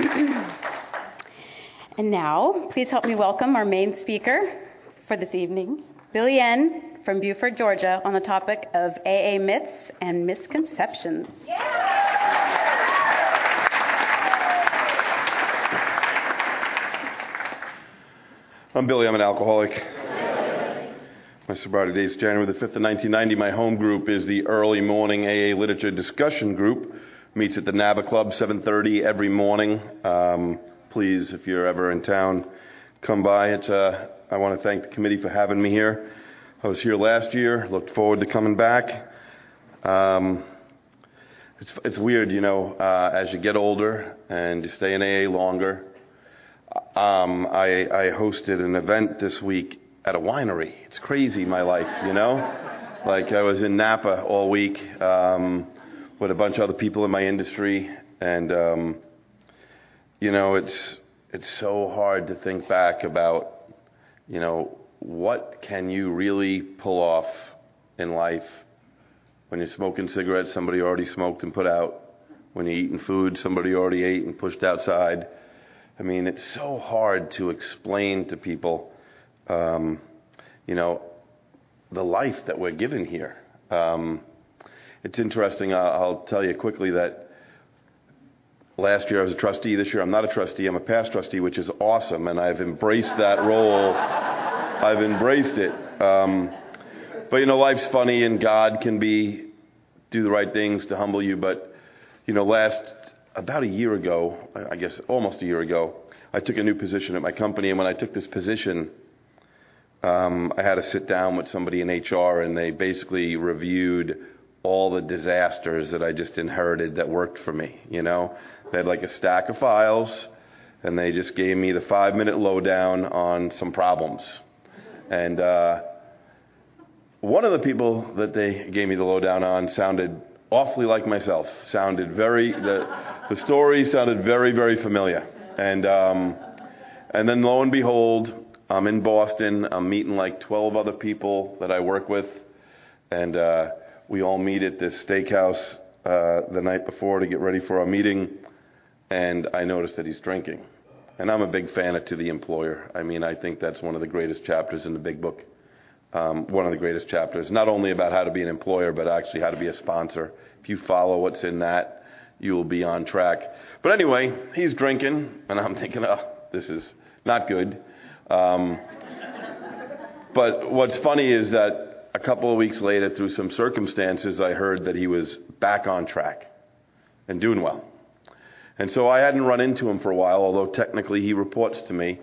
And now, please help me welcome our main speaker for this evening, Bill Yen from Buford, Georgia, on the topic of AA myths and misconceptions. I'm Billy. I'm an alcoholic. My sobriety date is January the 5th of 1990. My home group is the Early Morning AA Literature Discussion Group. Meets at the NABA Club, 7:30 every morning. Please, if you're ever in town, come by. I want to thank the committee for having me here. I was here last year. Looked forward to coming back. It's weird, as you get older and you stay in AA longer. I hosted an event this week at a winery. It's crazy, my life, Like I was in Napa all week with a bunch of other people in my industry, and it's so hard to think back about, what can you really pull off in life when you're smoking cigarettes somebody already smoked and put out, when you're eating food somebody already ate and pushed outside. I mean, it's so hard to explain to people, the life that we're given here. It's interesting. I'll tell you quickly that last year I was a trustee. This year I'm not a trustee. I'm a past trustee, which is awesome, and I've embraced that role. I've embraced it. But life's funny, and God can do the right things to humble you. But about a year ago, I guess almost a year ago, I took a new position at my company, and when I took this position, I had to sit down with somebody in HR, and they basically reviewed all the disasters that I just inherited that worked for me, They had like a stack of files, and they just gave me the 5-minute lowdown on some problems. And one of the people that they gave me the lowdown on sounded awfully like myself. The story sounded very, very familiar. And then lo and behold, I'm in Boston. I'm meeting like 12 other people that I work with, and we all meet at this steakhouse the night before to get ready for our meeting, and I noticed that he's drinking. And I'm a big fan of To the Employer. I mean, I think that's one of the greatest chapters in the big book. One of the greatest chapters, not only about how to be an employer, but actually how to be a sponsor. If you follow what's in that, you will be on track. But anyway, he's drinking, and I'm thinking, this is not good. But what's funny is that a couple of weeks later, through some circumstances, I heard that he was back on track and doing well. And so I hadn't run into him for a while, although technically he reports to me.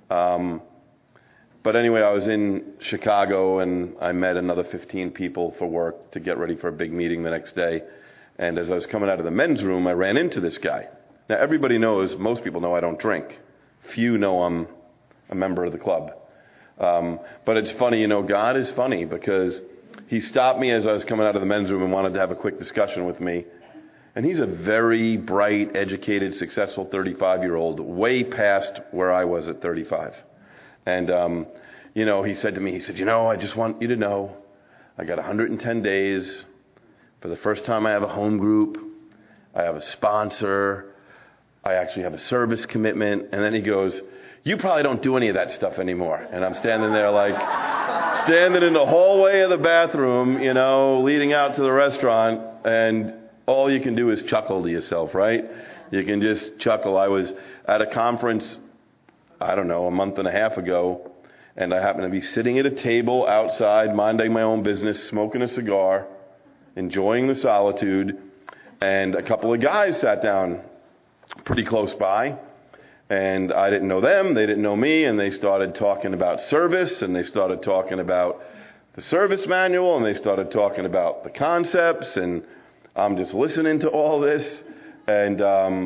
But anyway, I was in Chicago, and I met another 15 people for work to get ready for a big meeting the next day. And as I was coming out of the men's room, I ran into this guy. Now, everybody knows, most people know I don't drink. Few know I'm a member of the club. But it's funny, God is funny, because he stopped me as I was coming out of the men's room and wanted to have a quick discussion with me. And he's a very bright, educated, successful 35-year-old, way past where I was at 35. And, he said to me, I just want you to know, I got 110 days. For the first time, I have a home group. I have a sponsor. I actually have a service commitment. And then he goes, you probably don't do any of that stuff anymore. And I'm standing there standing in the hallway of the bathroom, leading out to the restaurant. And all you can do is chuckle to yourself, right? You can just chuckle. I was at a conference, a month and a half ago, and I happened to be sitting at a table outside, minding my own business, smoking a cigar, enjoying the solitude, and a couple of guys sat down pretty close by, and I didn't know them, they didn't know me, and they started talking about service, and they started talking about the service manual, and they started talking about the concepts, and I'm just listening to all this, and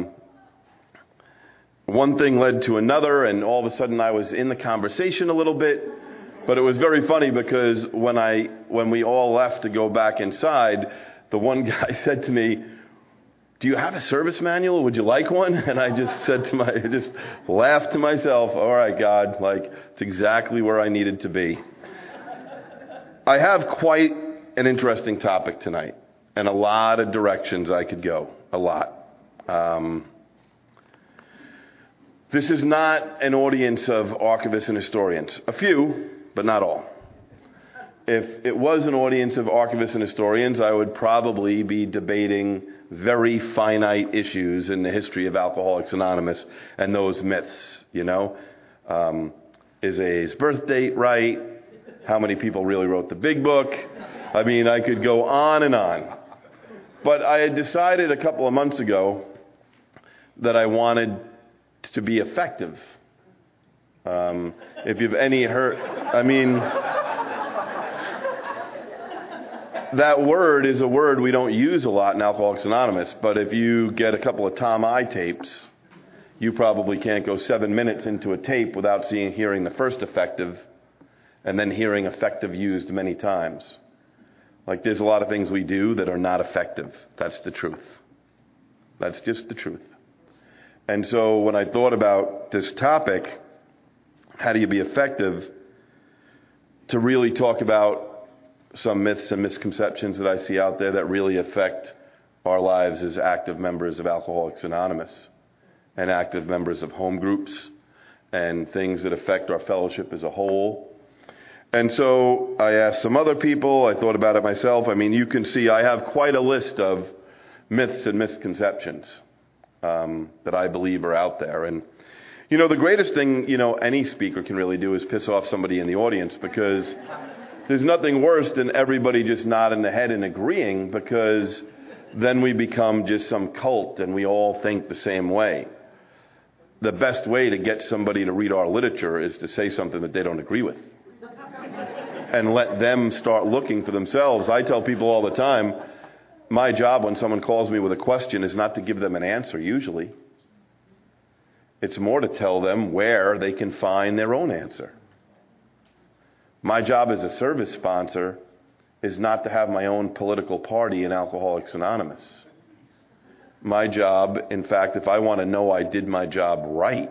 one thing led to another, and all of a sudden I was in the conversation a little bit. But it was very funny because when we all left to go back inside, the one guy said to me, do you have a service manual? Would you like one? And I just just laughed to myself, all right, God, it's exactly where I needed to be. I have quite an interesting topic tonight, and a lot of directions I could go, a lot. This is not an audience of archivists and historians. A few, but not all. If it was an audience of archivists and historians, I would probably be debating very finite issues in the history of Alcoholics Anonymous and those myths, Is AA's birth date right? How many people really wrote the big book? I mean, I could go on and on. But I had decided a couple of months ago that I wanted to be effective. If you've heard, that word is a word we don't use a lot in Alcoholics Anonymous, but if you get a couple of Tom I tapes, you probably can't go 7 minutes into a tape without hearing the first effective and then hearing effective used many times. Like there's a lot of things we do that are not effective. That's the truth. That's just the truth. And so when I thought about this topic, how do you be effective, to really talk about some myths and misconceptions that I see out there that really affect our lives as active members of Alcoholics Anonymous and active members of home groups and things that affect our fellowship as a whole. And so I asked some other people. I thought about it myself. You can see I have quite a list of myths and misconceptions that I believe are out there. And, the greatest thing, any speaker can really do is piss off somebody in the audience, because there's nothing worse than everybody just nodding their head and agreeing, because then we become just some cult and we all think the same way. The best way to get somebody to read our literature is to say something that they don't agree with and let them start looking for themselves. I tell people all the time, my job when someone calls me with a question is not to give them an answer usually. It's more to tell them where they can find their own answer. My job as a service sponsor is not to have my own political party in Alcoholics Anonymous. My job, in fact, if I want to know I did my job right,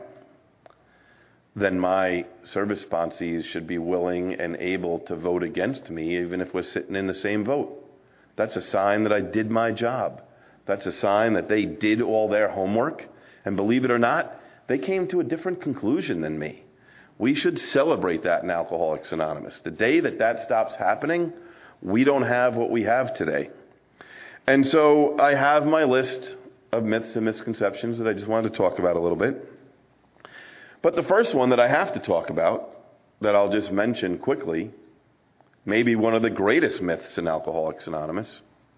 then my service sponsees should be willing and able to vote against me, even if we're sitting in the same vote. That's a sign that I did my job. That's a sign that they did all their homework. And believe it or not, they came to a different conclusion than me. We should celebrate that in Alcoholics Anonymous. The day that stops happening, we don't have what we have today. And so I have my list of myths and misconceptions that I just wanted to talk about a little bit. But the first one that I have to talk about, that I'll just mention quickly, maybe one of the greatest myths in Alcoholics Anonymous,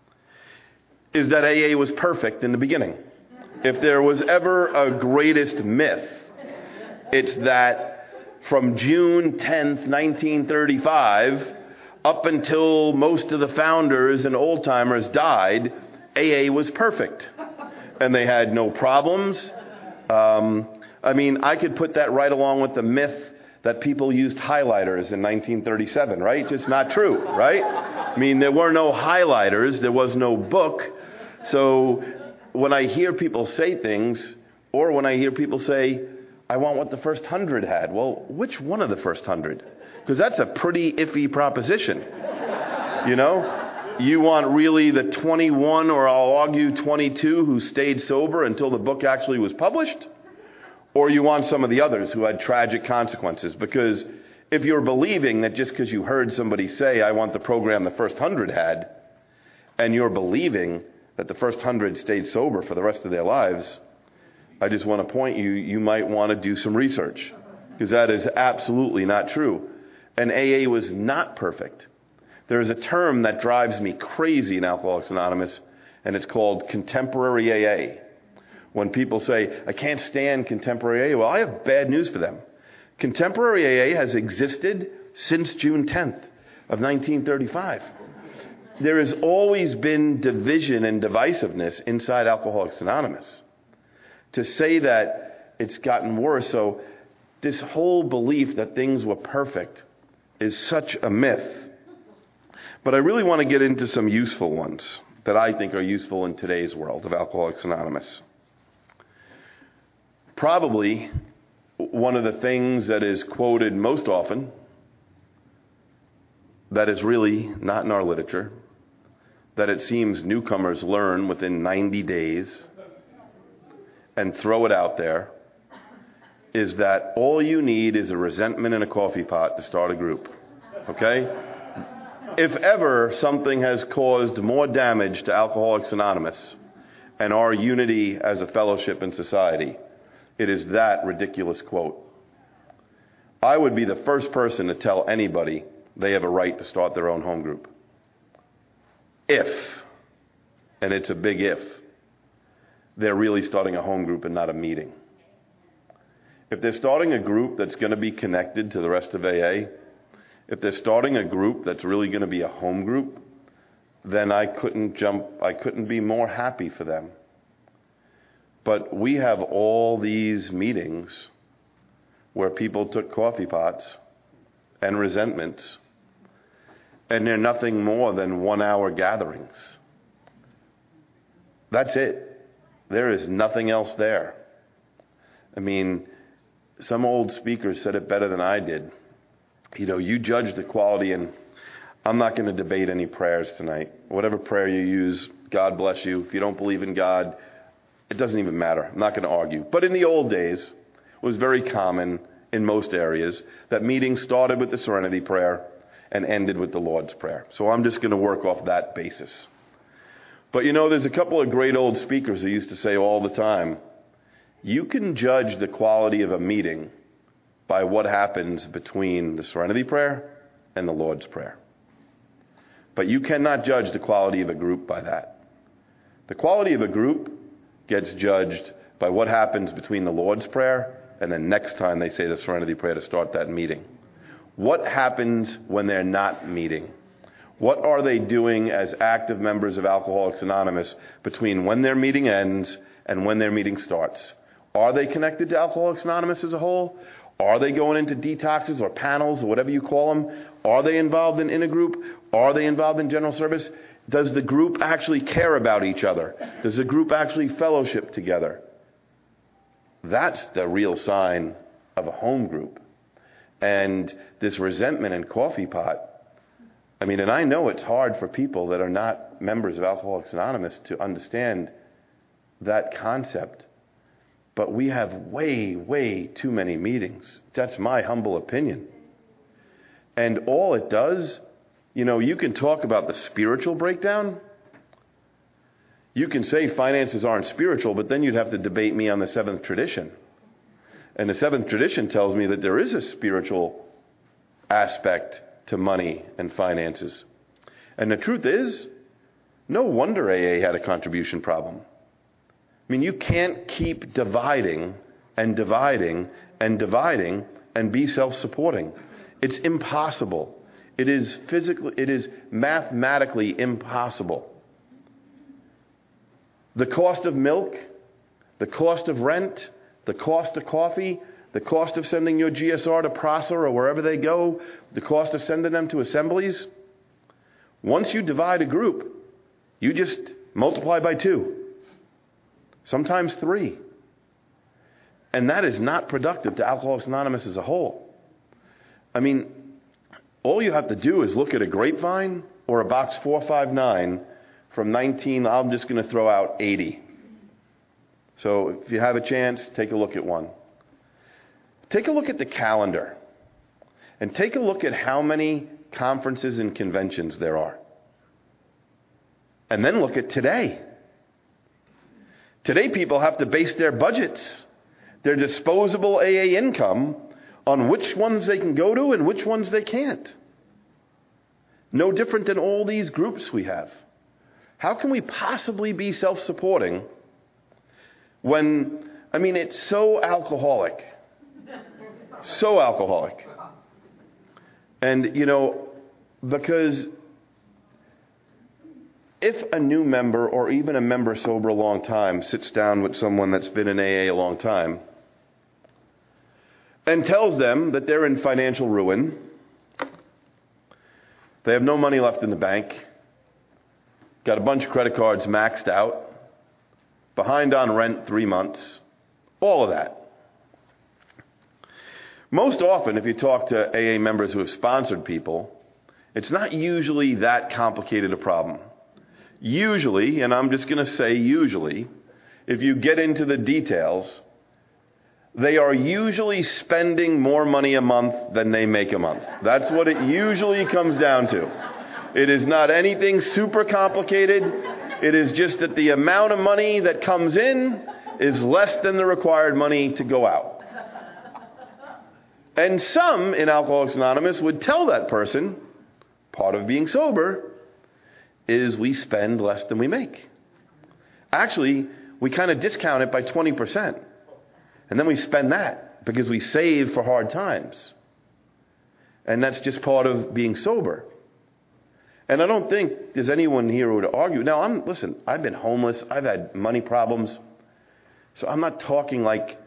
is that AA was perfect in the beginning. If there was ever a greatest myth, it's that from June 10th, 1935, up until most of the founders and old-timers died, AA was perfect. And they had no problems. I could put that right along with the myth that people used highlighters in 1937, right? Just not true, right? There were no highlighters. There was no book. So when I hear people say things, or when I hear people say, I want what the first 100 had. Well, which one of the first 100? Because that's a pretty iffy proposition. You want really the 21, or I'll argue 22, who stayed sober until the book actually was published? Or you want some of the others who had tragic consequences? Because if you're believing that just because you heard somebody say, I want the program the first 100 had, and you're believing that the first 100 stayed sober for the rest of their lives, I just want to point you might want to do some research, because that is absolutely not true. And AA was not perfect. There is a term that drives me crazy in Alcoholics Anonymous, and it's called contemporary AA. When people say, I can't stand contemporary AA, well, I have bad news for them. Contemporary AA has existed since June 10th of 1935. There has always been division and divisiveness inside Alcoholics Anonymous. To say that it's gotten worse, so this whole belief that things were perfect is such a myth. But I really want to get into some useful ones that I think are useful in today's world of Alcoholics Anonymous. Probably one of the things that is quoted most often, that is really not in our literature, that it seems newcomers learn within 90 days and throw it out there, is that all you need is a resentment and a coffee pot to start a group. Okay? If ever something has caused more damage to Alcoholics Anonymous and our unity as a fellowship in society, it is that ridiculous quote. I would be the first person to tell anybody they have a right to start their own home group. If, and it's a big if, they're really starting a home group and not a meeting. If they're starting a group that's going to be connected to the rest of AA, if they're starting a group that's really going to be a home group, then I couldn't be more happy for them. But we have all these meetings where people took coffee pots and resentments, and they're nothing more than 1-hour gatherings. That's it. There is nothing else there. I mean, some old speakers said it better than I did. You know, you judge the quality, and I'm not going to debate any prayers tonight. Whatever prayer you use, God bless you. If you don't believe in God, it doesn't even matter. I'm not going to argue. But in the old days, it was very common in most areas that meetings started with the Serenity Prayer and ended with the Lord's Prayer. So I'm just going to work off that basis. But you know, there's a couple of great old speakers who used to say all the time, you can judge the quality of a meeting by what happens between the Serenity Prayer and the Lord's Prayer. But you cannot judge the quality of a group by that. The quality of a group gets judged by what happens between the Lord's Prayer and the next time they say the Serenity Prayer to start that meeting. What happens when they're not meeting? What are they doing as active members of Alcoholics Anonymous between when their meeting ends and when their meeting starts? Are they connected to Alcoholics Anonymous as a whole? Are they going into detoxes or panels or whatever you call them? Are they involved in a group? Are they involved in general service? Does the group actually care about each other? Does the group actually fellowship together? That's the real sign of a home group. And this resentment and coffee pot, I mean, and I know it's hard for people that are not members of Alcoholics Anonymous to understand that concept. But we have way, way too many meetings. That's my humble opinion. And all it does, you know, you can talk about the spiritual breakdown. You can say finances aren't spiritual, but then you'd have to debate me on the seventh tradition. And the seventh tradition tells me that there is a spiritual aspect to money and finances. And the truth is, no wonder AA had a contribution problem. I mean, you can't keep dividing and dividing and dividing and be self-supporting. It's impossible. It is mathematically impossible. The cost of milk, the cost of rent, the cost of coffee, the cost of sending your GSR to Prosser or wherever they go, the cost of sending them to assemblies. Once you divide a group, you just multiply by 2. Sometimes 3. And that is not productive to Alcoholics Anonymous as a whole. I mean, all you have to do is look at a Grapevine or a box 459 from I'm just going to throw out 80. So if you have a chance, take a look at one. Take a look at the calendar. And take a look at how many conferences and conventions there are. And then look at today. Today people have to base their budgets, their disposable AA income, on which ones they can go to and which ones they can't. No different than all these groups we have. How can we possibly be self-supporting when, I mean, it's so alcoholic. So alcoholic. And, you know, because if a new member or even a member sober a long time sits down with someone that's been in AA a long time and tells them that they're in financial ruin, they have no money left in the bank, got a bunch of credit cards maxed out, behind on rent 3 months, all of that. Most often, if you talk to AA members who have sponsored people, it's not usually that complicated a problem. Usually, and I'm just going to say usually, if you get into the details, they are usually spending more money a month than they make a month. That's what it usually comes down to. It is not anything super complicated. It is just that the amount of money that comes in is less than the required money to go out. And some in Alcoholics Anonymous would tell that person, part of being sober is we spend less than we make. Actually, we kind of discount it by 20%. And then we spend that because we save for hard times. And that's just part of being sober. And I don't think there's anyone here who would argue. Now, I've been homeless. I've had money problems. So I'm not talking like...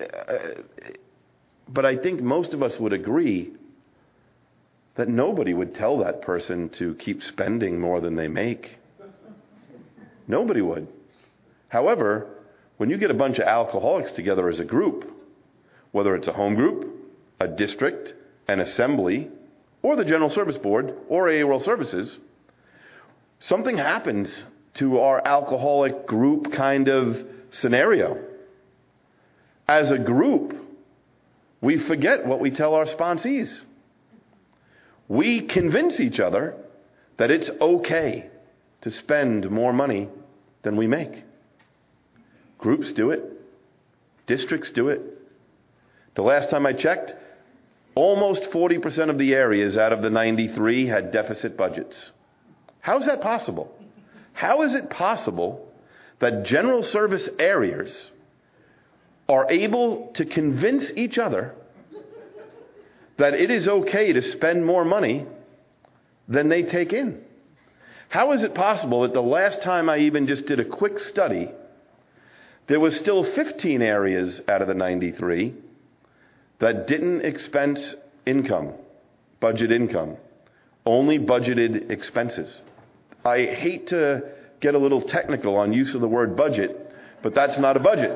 but I think most of us would agree that nobody would tell that person to keep spending more than they make. Nobody would. However, when you get a bunch of alcoholics together as a group, whether it's a home group, a district, an assembly, or the General Service Board, or AA World Services, something happens to our alcoholic group kind of scenario. As a group, we forget what we tell our sponsees. We convince each other that it's okay to spend more money than we make. Groups do it. Districts do it. The last time I checked, almost 40% of the areas out of the 93 had deficit budgets. How is that possible? How is it possible that general service areas are able to convince each other that it is okay to spend more money than they take in? How is it possible that the last time I even just did a quick study, there was still 15 areas out of the 93 that didn't expense income, budget income, only budgeted expenses? I hate to get a little technical on use of the word budget, but that's not a budget.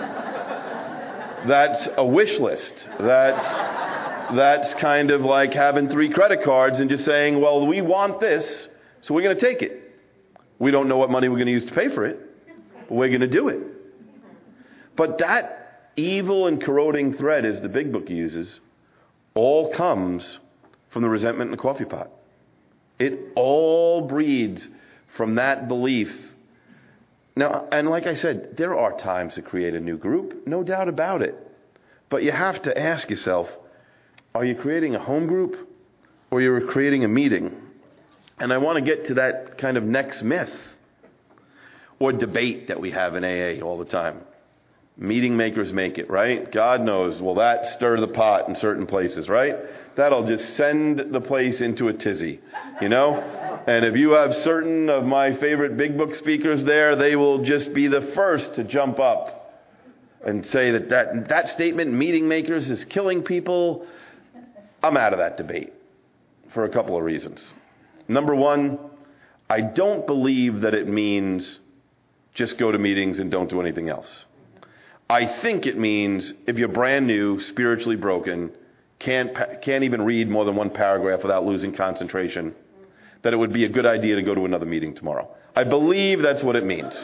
That's a wish list. That's kind of like having 3 credit cards and just saying, well, we want this, so we're going to take it. We don't know what money we're going to use to pay for it, but we're going to do it. But that evil and corroding thread, as the Big Book uses, all comes from the resentment in the coffee pot. It all breeds from that belief. Now, and like I said, there are times to create a new group, no doubt about it. But you have to ask yourself, are you creating a home group or you're creating a meeting? And I want to get to that kind of next myth or debate that we have in AA all the time. Meeting makers make it, right? God knows, will that stir the pot in certain places, right? That'll just send the place into a tizzy, you know? And if you have certain of my favorite Big Book speakers there, they will just be the first to jump up and say that statement, meeting makers, is killing people. I'm out of that debate for a couple of reasons. Number one, I don't believe that it means just go to meetings and don't do anything else. I think it means if you're brand new, spiritually broken, can't even read more than one paragraph without losing concentration, that it would be a good idea to go to another meeting tomorrow. I believe that's what it means.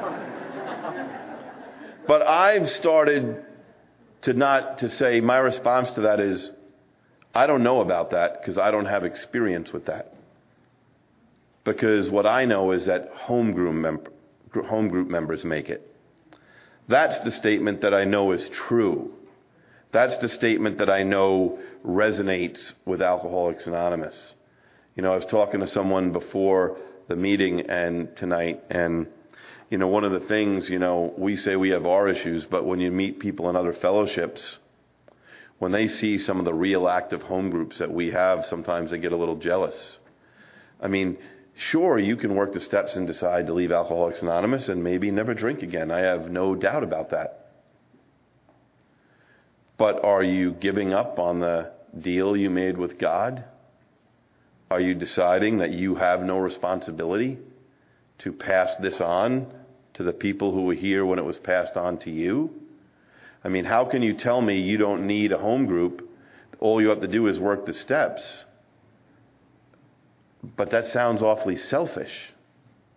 But I've started to say my response to that is, I don't know about that because I don't have experience with that. Because what I know is that home group members make it. That's the statement that I know is true. That's the statement that I know resonates with Alcoholics Anonymous. You know, I was talking to someone before the meeting and tonight, and, you know, one of the things, you know, we say we have our issues, but when you meet people in other fellowships, when they see some of the real active home groups that we have, sometimes they get a little jealous. I mean, sure, you can work the steps and decide to leave Alcoholics Anonymous and maybe never drink again. I have no doubt about that. But are you giving up on the deal you made with God? Are you deciding that you have no responsibility to pass this on to the people who were here when it was passed on to you? I mean, how can you tell me you don't need a home group? All you have to do is work the steps. But that sounds awfully selfish,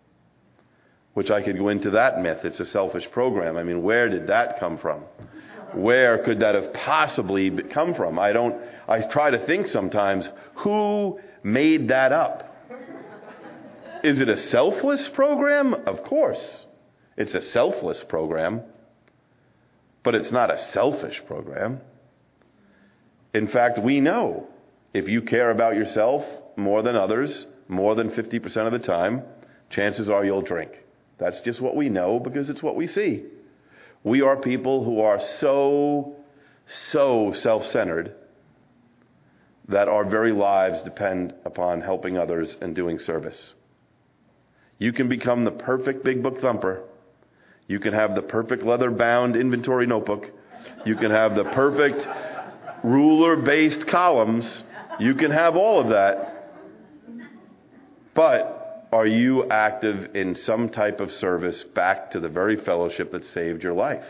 which I could go into that myth. It's a selfish program. I mean, where did that come from? Where could that have possibly come from? I try to think sometimes, who made that up? Is it a selfless program? Of course. It's a selfless program. But it's not a selfish program. In fact, we know if you care about yourself more than others, more than 50% of the time, chances are you'll drink. That's just what we know because it's what we see. We are people who are so self-centered that our very lives depend upon helping others and doing service. You can become the perfect big book thumper. You can have the perfect leather-bound inventory notebook. You can have the perfect ruler-based columns. You can have all of that. But are you active in some type of service back to the very fellowship that saved your life?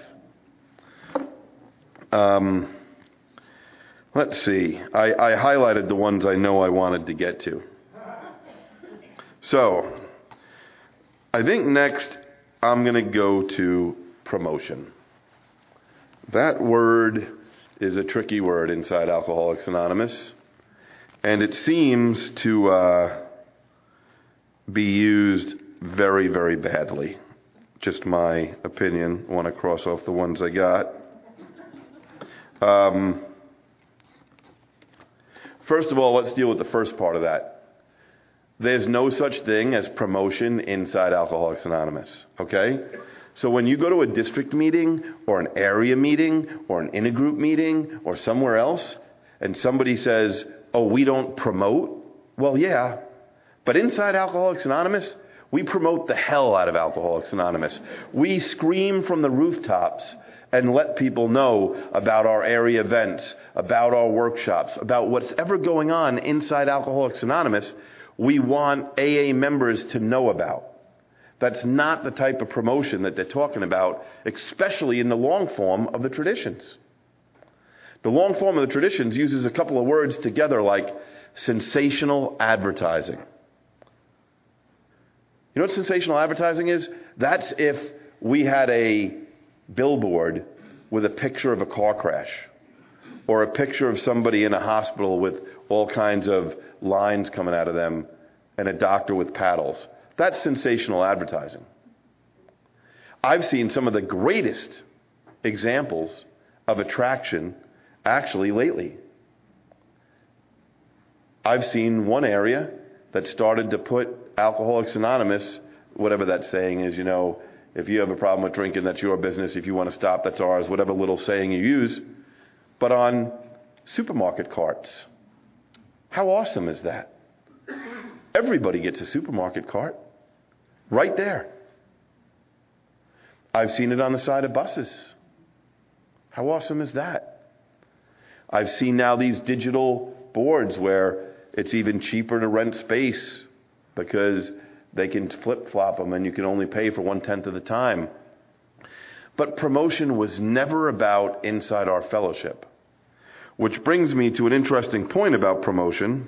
Let's see. I highlighted the ones I know I wanted to get to. So, I think next I'm going to go to promotion. That word is a tricky word inside Alcoholics Anonymous, and it seems to be used very, very badly. Just my opinion. I want to cross off the ones I got. First of all, let's deal with the first part of that. There's no such thing as promotion inside Alcoholics Anonymous, okay? So when you go to a district meeting or an area meeting or an intergroup meeting or somewhere else and somebody says, oh, we don't promote, well, yeah. But inside Alcoholics Anonymous, we promote the hell out of Alcoholics Anonymous. We scream from the rooftops and let people know about our area events, about our workshops, about what's ever going on inside Alcoholics Anonymous. We want AA members to know about. That's not the type of promotion that they're talking about, especially in the long form of the traditions. The long form of the traditions uses a couple of words together like sensational advertising. You know what sensational advertising is? That's if we had a billboard with a picture of a car crash or a picture of somebody in a hospital with all kinds of lines coming out of them and a doctor with paddles. That's sensational advertising. I've seen some of the greatest examples of attraction actually lately. I've seen one area that started to put Alcoholics Anonymous, whatever that saying is, you know, if you have a problem with drinking, that's your business. If you want to stop, that's ours. Whatever little saying you use. But on supermarket carts. How awesome is that? Everybody gets a supermarket cart. Right there. I've seen it on the side of buses. How awesome is that? I've seen now these digital boards where it's even cheaper to rent space because they can flip-flop them and you can only pay for 1/10 of the time. But promotion was never about inside our fellowship. Which brings me to an interesting point about promotion.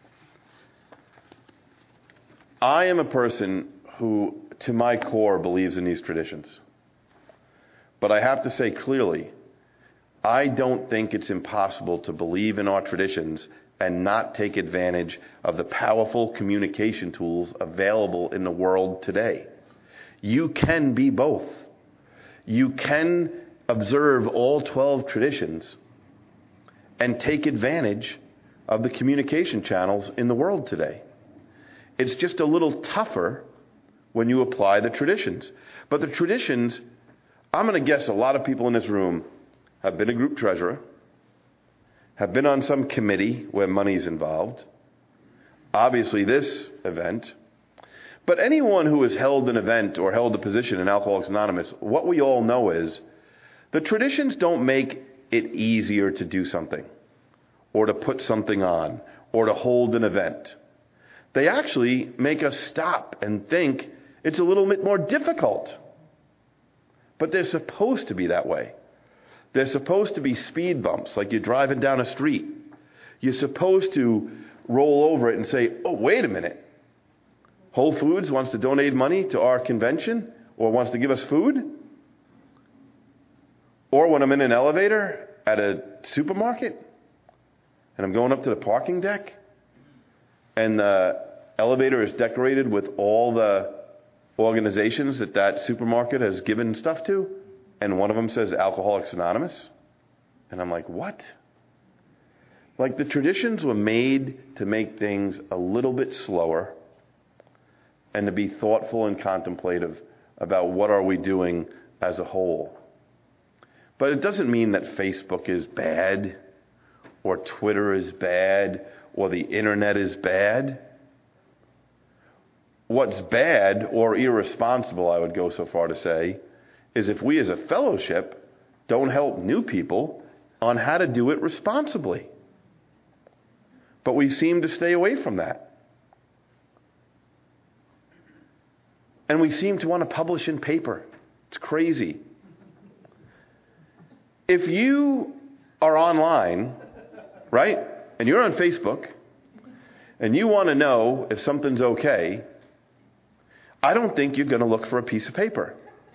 I am a person who, to my core, believes in these traditions. But I have to say clearly, I don't think it's impossible to believe in our traditions and not take advantage of the powerful communication tools available in the world today. You can be both. You can observe all 12 traditions and take advantage of the communication channels in the world today. It's just a little tougher when you apply the traditions. But the traditions, I'm going to guess a lot of people in this room have been a group treasurer, have been on some committee where money's involved, obviously this event, but anyone who has held an event or held a position in Alcoholics Anonymous, what we all know is the traditions don't make it easier to do something or to put something on or to hold an event. They actually make us stop and think it's a little bit more difficult. But they're supposed to be that way. They're supposed to be speed bumps, like you're driving down a street. You're supposed to roll over it and say, oh, wait a minute. Whole Foods wants to donate money to our convention or wants to give us food? Or when I'm in an elevator at a supermarket and I'm going up to the parking deck and the elevator is decorated with all the organizations that supermarket has given stuff to, and one of them says Alcoholics Anonymous. And I'm like, what? Like, the traditions were made to make things a little bit slower and to be thoughtful and contemplative about what are we doing as a whole. But it doesn't mean that Facebook is bad or Twitter is bad or the internet is bad. What's bad or irresponsible, I would go so far to say, is if we as a fellowship don't help new people on how to do it responsibly. But we seem to stay away from that. And we seem to want to publish in paper. It's crazy. If you are online, right, and you're on Facebook, and you want to know if something's okay, I don't think you're going to look for a piece of paper.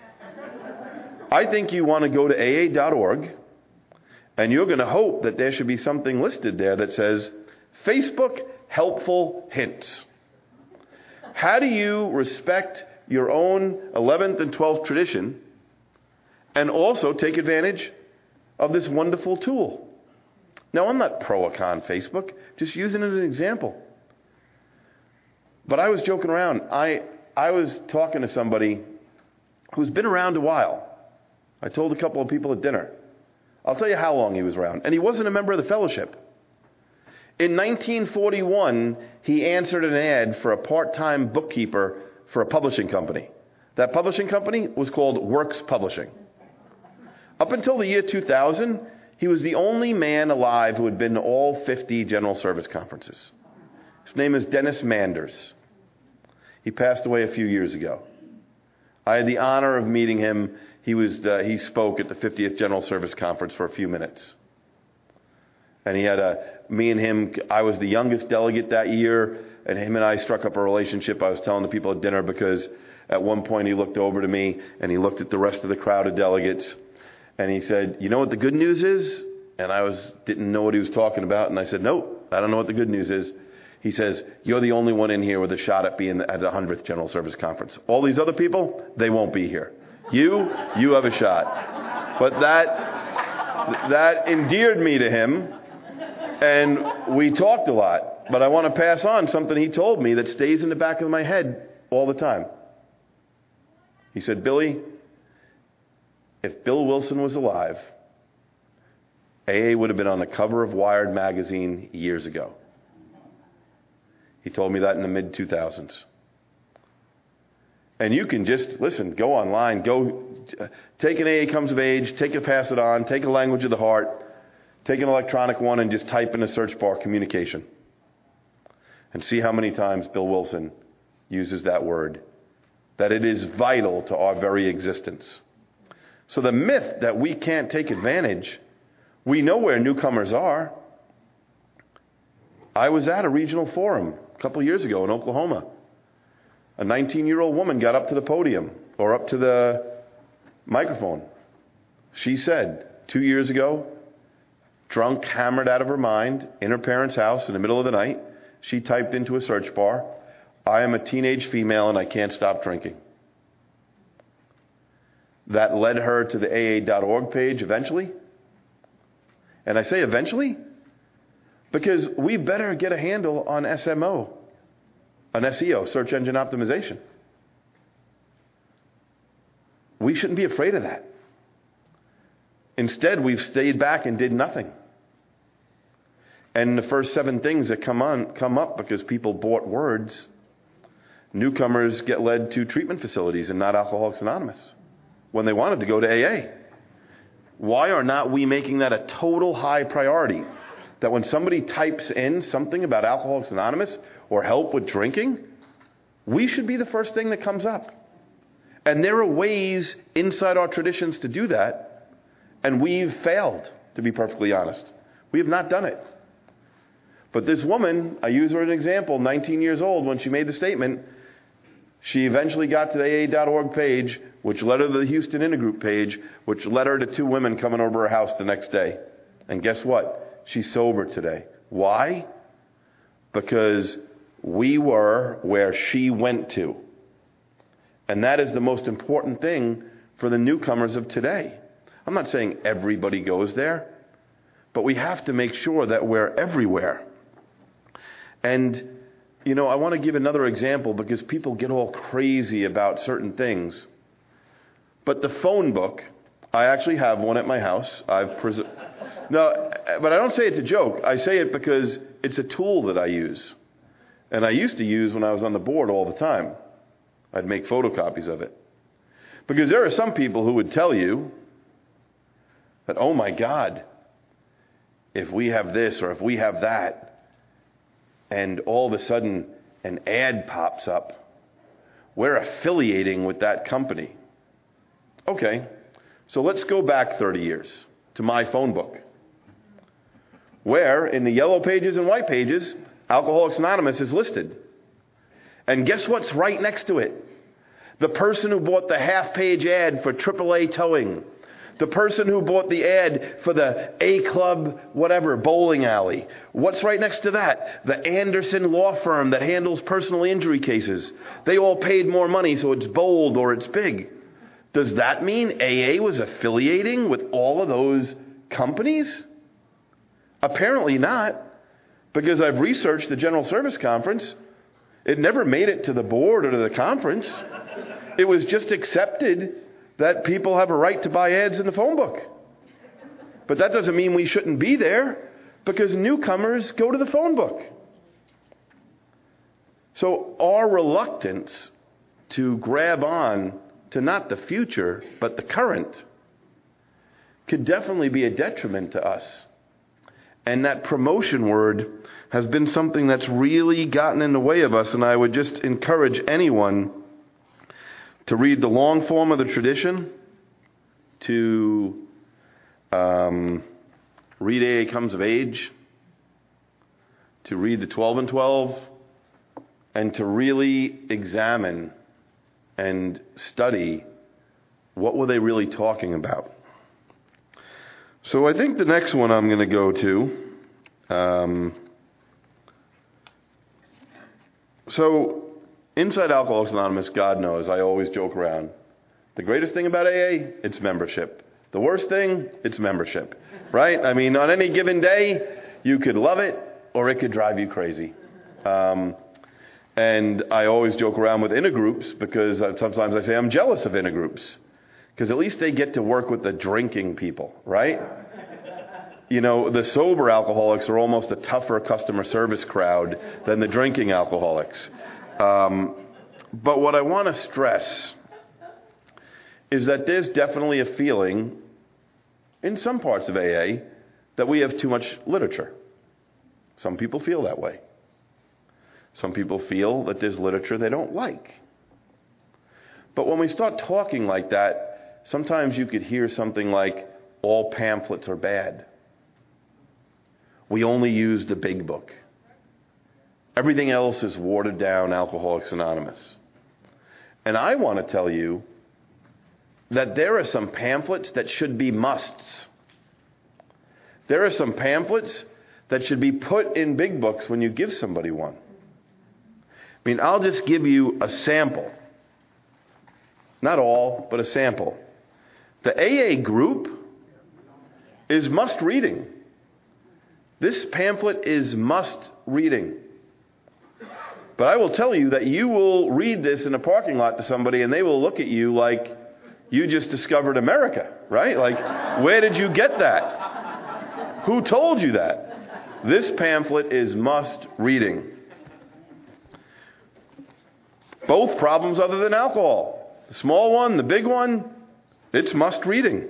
I think you want to go to aa.org, and you're going to hope that there should be something listed there that says, Facebook helpful hints. How do you respect your own 11th and 12th tradition and also take advantage of this wonderful tool? Now, I'm not pro or con Facebook, just using it as an example. But I was joking around. I was talking to somebody who's been around a while. I told a couple of people at dinner. I'll tell you how long he was around. And he wasn't a member of the fellowship. In 1941, he answered an ad for a part-time bookkeeper for a publishing company. That publishing company was called Works Publishing. Up until the year 2000, he was the only man alive who had been to all 50 General Service Conferences. His name is Dennis Manders. He passed away a few years ago. I had the honor of meeting him. He spoke at the 50th General Service Conference for a few minutes. And he had me and him, I was the youngest delegate that year, and him and I struck up a relationship. I was telling the people at dinner because at one point he looked over to me and he looked at the rest of the crowd of delegates and he said, "You know what the good news is?" And I didn't know what he was talking about. And I said, "Nope, I don't know what the good news is." He says, "You're the only one in here with a shot at being at the 100th General Service Conference. All these other people, they won't be here. You have a shot." But that endeared me to him. And we talked a lot, but I want to pass on something he told me that stays in the back of my head all the time. He said, "Billy, if Bill Wilson was alive, AA would have been on the cover of Wired magazine years ago." He told me that in the mid-2000s. And you can just, listen, go online, take an AA Comes of Age, pass it on, take a Language of the Heart, take an electronic one and just type in the search bar communication. And see how many times Bill Wilson uses that word. That it is vital to our very existence. So the myth that we can't take advantage, we know where newcomers are. I was at a regional forum a couple years ago in Oklahoma. A 19-year-old woman got up to the podium or up to the microphone. She said, 2 years ago, drunk, hammered out of her mind, in her parents' house in the middle of the night, she typed into a search bar, "I am a teenage female and I can't stop drinking." That led her to the AA.org page eventually. And I say eventually because we better get a handle on SMO, on SEO, search engine optimization. We shouldn't be afraid of that. Instead, we've stayed back and did nothing. And the first 7 things that come up because people bought words, newcomers get led to treatment facilities and not Alcoholics Anonymous when they wanted to go to AA. Why are not we making that a total high priority? That when somebody types in something about Alcoholics Anonymous or help with drinking, we should be the first thing that comes up. And there are ways inside our traditions to do that, and we've failed, to be perfectly honest. We have not done it. But this woman, I use her as an example, 19 years old, when she made the statement, She eventually got to the AA.org page, which led her to the Houston Intergroup page, which led her to 2 women coming over her house the next day. And guess what? She's sober today. Why? Because we were where she went to. And that is the most important thing for the newcomers of today. I'm not saying everybody goes there, but we have to make sure that we're everywhere. And, I want to give another example because people get all crazy about certain things. But the phone book, I actually have one at my house. No, but I don't say it's a joke. I say it because it's a tool that I use. And I used to use when I was on the board all the time. I'd make photocopies of it. Because there are some people who would tell you that, oh my God, if we have this or if we have that, and all of a sudden an ad pops up, we're affiliating with that company. Okay, so let's go back 30 years to my phone book, where in the yellow pages and white pages, Alcoholics Anonymous is listed. And guess what's right next to it? The person who bought the half-page ad for AAA towing. The person who bought the ad for the A Club, whatever, bowling alley. What's right next to that? The Anderson law firm that handles personal injury cases. They all paid more money, so it's bold or it's big. Does that mean AA was affiliating with all of those companies? Apparently not, because I've researched the General Service Conference. It never made it to the board or to the conference. It was just accepted that people have a right to buy ads in the phone book. But that doesn't mean we shouldn't be there, because newcomers go to the phone book. So our reluctance to grab on to not the future, but the current, could definitely be a detriment to us. And that promotion word has been something that's really gotten in the way of us, and I would just encourage anyone to read the long form of the tradition, to read AA Comes of Age, to read the 12 and 12, and to really examine and study what were they really talking about. So I think the next one I'm going to go to, so inside Alcoholics Anonymous, God knows, I always joke around. The greatest thing about AA, it's membership. The worst thing, it's membership, right? I mean, on any given day, you could love it or it could drive you crazy. And I always joke around with intergroups because sometimes I say I'm jealous of intergroups because at least they get to work with the drinking people, right? The sober alcoholics are almost a tougher customer service crowd than the drinking alcoholics. But what I want to stress is that there's definitely a feeling in some parts of AA that we have too much literature. Some people feel that way. Some people feel that there's literature they don't like. But when we start talking like that, sometimes you could hear something like, all pamphlets are bad. We only use the big book. Everything else is watered down Alcoholics Anonymous. And I want to tell you that there are some pamphlets that should be musts. There are some pamphlets that should be put in big books when you give somebody one. I mean, I'll just give you a sample. Not all, but a sample. The AA group is must reading. This pamphlet is must reading. But I will tell you that you will read this in a parking lot to somebody and they will look at you like you just discovered America, right? Like, where did you get that? Who told you that? This pamphlet is must reading. Both problems other than alcohol. The small one, the big one, it's must reading.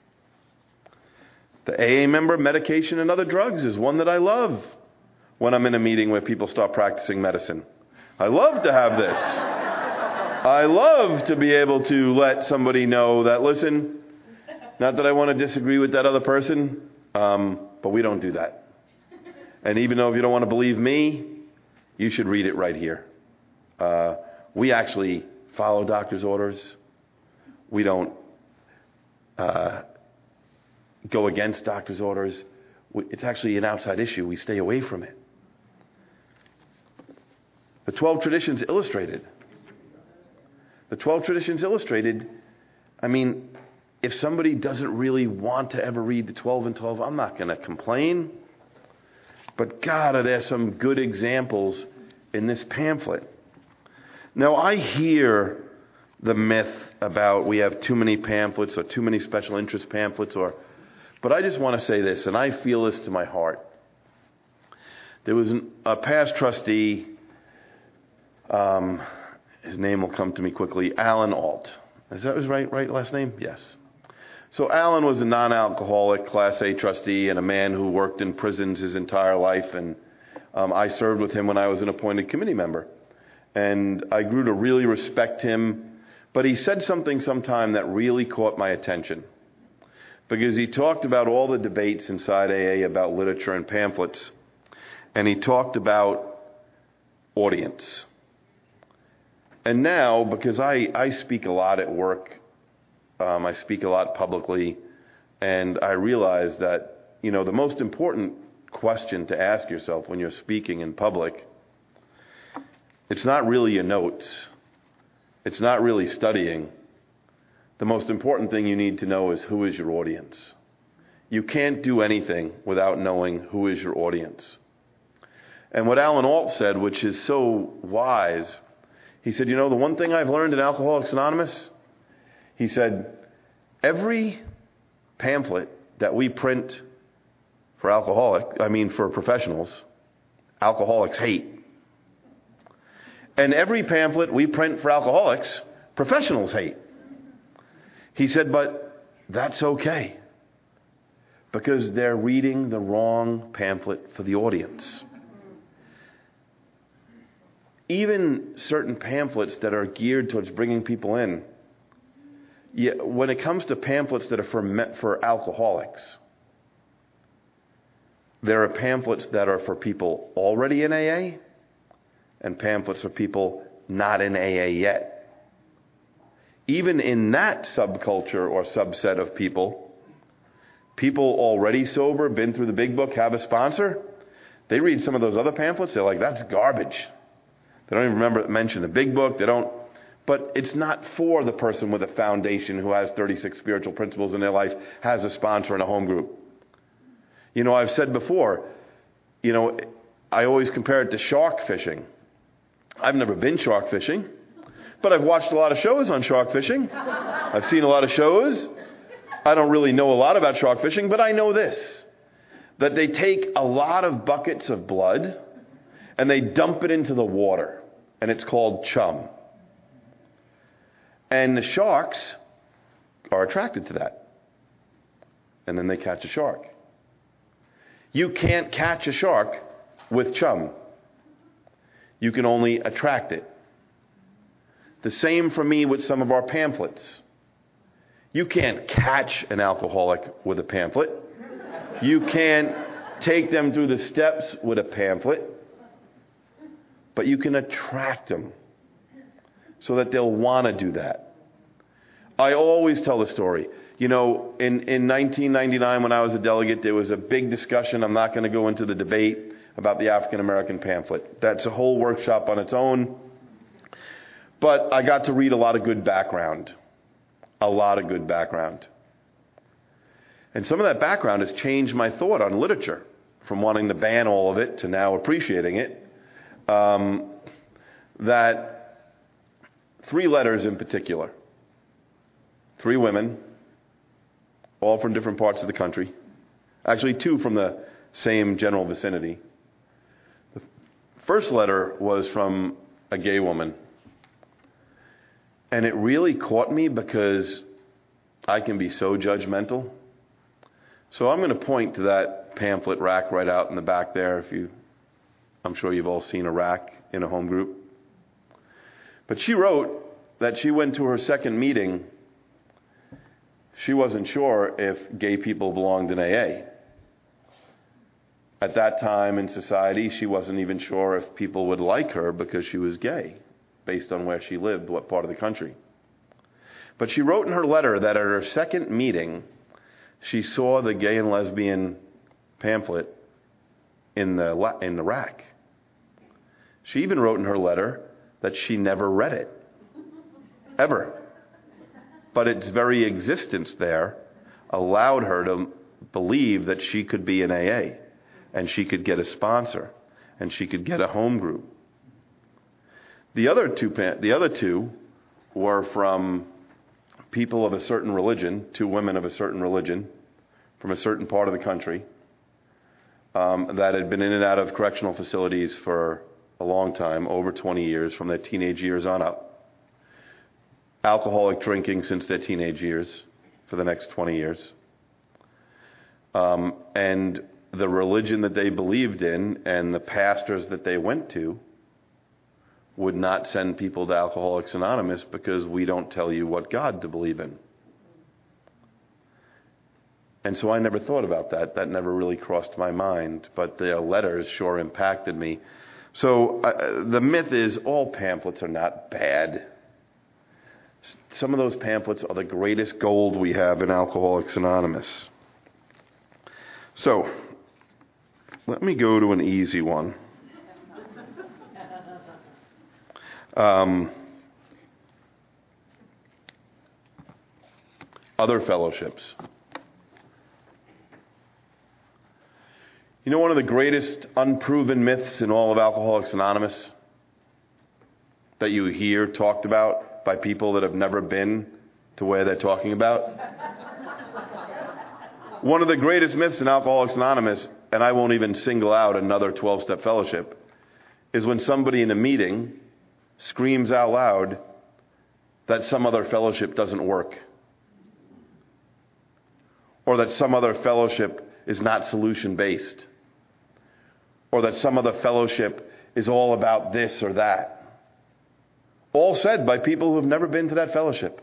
The AA member, medication and other drugs, is one that I love when I'm in a meeting where people start practicing medicine. I love to have this. I love to be able to let somebody know that, listen, not that I want to disagree with that other person, but we don't do that. And even though if you don't want to believe me, you should read it right here. We actually follow doctor's orders. We don't go against doctor's orders. It's actually an outside issue. We stay away from it. The 12 Traditions Illustrated. The 12 Traditions Illustrated, I mean, if somebody doesn't really want to ever read the 12 and 12, I'm not going to complain. But God, are there some good examples in this pamphlet. Now, I hear the myth about we have too many pamphlets or too many special interest pamphlets, but I just want to say this, and I feel this to my heart. There was a past trustee, his name will come to me quickly, Alan Alt. Is that his right last name? Yes. So Alan was a non-alcoholic Class A trustee and a man who worked in prisons his entire life, and I served with him when I was an appointed committee member. And I grew to really respect him, but he said something sometime that really caught my attention. Because he talked about all the debates inside AA about literature and pamphlets, and he talked about audience. And now, because I speak a lot at work, I speak a lot publicly, and I realize that, the most important question to ask yourself when you're speaking in public, it's not really your notes. It's not really studying. The most important thing you need to know is who is your audience. You can't do anything without knowing who is your audience. And what Alan Alt said, which is so wise, he said, the one thing I've learned in Alcoholics Anonymous, he said, every pamphlet that we print for professionals, alcoholics hate. And every pamphlet we print for alcoholics, professionals hate. He said, but that's okay, because they're reading the wrong pamphlet for the audience. Even certain pamphlets that are geared towards bringing people in, when it comes to pamphlets that are meant for alcoholics, there are pamphlets that are for people already in AA and pamphlets for people not in AA yet. Even in that subculture or subset of people already sober, been through the big book, have a sponsor, they read some of those other pamphlets, they're like, that's garbage. They don't even mention the big book, but it's not for the person with a foundation who has 36 spiritual principles in their life, has a sponsor and a home group. I've said before, I always compare it to shark fishing. I've never been shark fishing, but I've watched a lot of shows on shark fishing. I've seen a lot of shows. I don't really know a lot about shark fishing, but I know this, that they take a lot of buckets of blood and they dump it into the water, and it's called chum. And the sharks are attracted to that. And then they catch a shark. You can't catch a shark with chum. You can only attract it. The same for me with some of our pamphlets. You can't catch an alcoholic with a pamphlet. You can't take them through the steps with a pamphlet. But you can attract them so that they'll want to do that. I always tell the story. In 1999, when I was a delegate, there was a big discussion. I'm not going to go into the debate about the African American pamphlet. That's a whole workshop on its own. But I got to read a lot of good background. A lot of good background. And some of that background has changed my thought on literature, from wanting to ban all of it to now appreciating it. That 3 letters in particular, 3 women, all from different parts of the country, actually 2 from the same general vicinity. The first letter was from a gay woman, and it really caught me because I can be so judgmental. So I'm going to point to that pamphlet rack right out in the back there. I'm sure you've all seen a rack in a home group. But she wrote that she went to her second meeting. She wasn't sure if gay people belonged in AA. At that time in society, she wasn't even sure if people would like her because she was gay. based on where she lived, what part of the country. But she wrote in her letter that at her second meeting, she saw the gay and lesbian pamphlet in the rack. She even wrote in her letter that she never read it, ever. But its very existence there allowed her to believe that she could be in AA, and she could get a sponsor, and she could get a home group. The other two were from people of a certain religion, two women of a certain religion, from a certain part of the country, that had been in and out of correctional facilities for a long time, over 20 years, from their teenage years on up. Alcoholic drinking since their teenage years for the next 20 years. And the religion that they believed in and the pastors that they went to would not send people to Alcoholics Anonymous because we don't tell you what God to believe in. And so I never thought about that. That never really crossed my mind, but their letters sure impacted me. So the myth is all pamphlets are not bad. Some of those pamphlets are the greatest gold we have in Alcoholics Anonymous. So let me go to an easy one. Other fellowships. You know one of the greatest unproven myths in all of Alcoholics Anonymous that you hear talked about by people that have never been to where they're talking about? One of the greatest myths in Alcoholics Anonymous, and I won't even single out another 12-step fellowship, is when somebody in a meeting screams out loud that some other fellowship doesn't work, or that some other fellowship is not solution-based, or that some other fellowship is all about this or that. All said by people who have never been to that fellowship.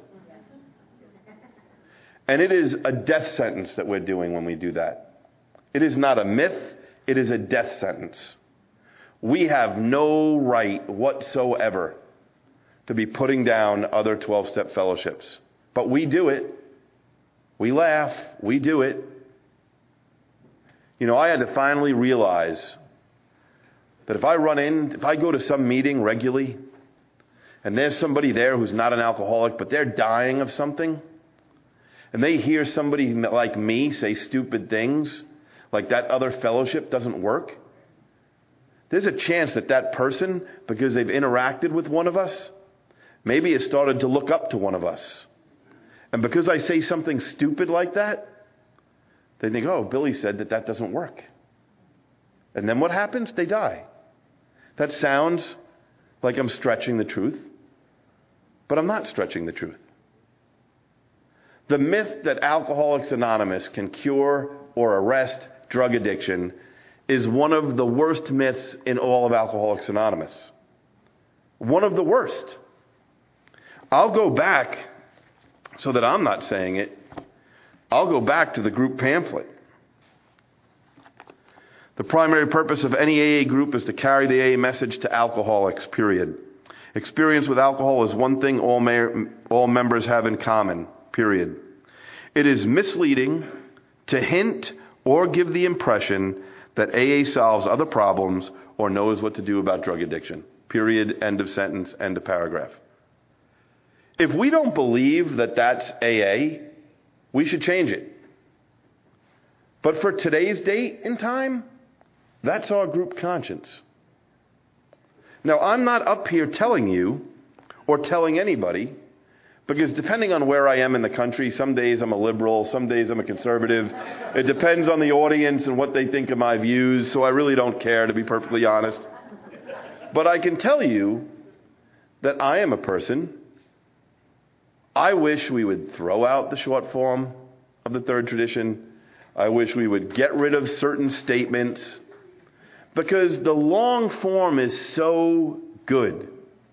And it is a death sentence that we're doing when we do that. It is not a myth, it is a death sentence. We have no right whatsoever to be putting down other 12-step fellowships. But we do it. We laugh. We do it. You know, I had to finally realize that if I go to some meeting regularly, and there's somebody there who's not an alcoholic, but they're dying of something, and they hear somebody like me say stupid things, like that other fellowship doesn't work, there's a chance that that person, because they've interacted with one of us, maybe has started to look up to one of us. And because I say something stupid like that, they think, oh, Billy said that doesn't work. And then what happens? They die. That sounds like I'm stretching the truth, but I'm not stretching the truth. The myth that Alcoholics Anonymous can cure or arrest drug addiction is one of the worst myths in all of Alcoholics Anonymous. One of the worst. I'll go back, so that I'm not saying it, I'll go back to the group pamphlet. The primary purpose of any AA group is to carry the AA message to alcoholics, period. Experience with alcohol is one thing all members have in common, period. It is misleading to hint or give the impression that AA solves other problems or knows what to do about drug addiction, period, end of sentence, end of paragraph. If we don't believe that that's AA, we should change it. But for today's date and time, that's our group conscience. Now, I'm not up here telling you or telling anybody, because depending on where I am in the country, some days I'm a liberal, some days I'm a conservative. It depends on the audience and what they think of my views, so I really don't care, to be perfectly honest. But I can tell you that I am a person. I wish we would throw out the short form of the third tradition. I wish we would get rid of certain statements, because the long form is so good.